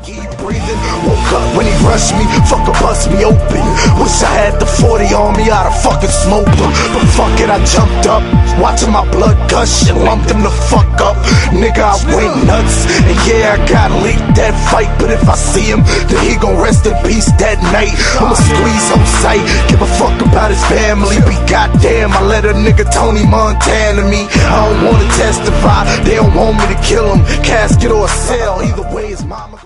keep breathing. Woke up when he rushed me, fucker bust me open. Wish I had the 40 on me, I'd have fucking smoked him. But fuck it, I jumped up, watching my blood gush and lumped him the fuck up. Nigga, I went nuts, and yeah, I gotta leave that fight. But if I see him, then he gon' rest in peace that night. I'ma squeeze on sight, give a fuck about his family. Be goddamn, I let a nigga Tony Montana me. I don't wanna testify, they don't want me to kill him. Casket or a cell, either way his mama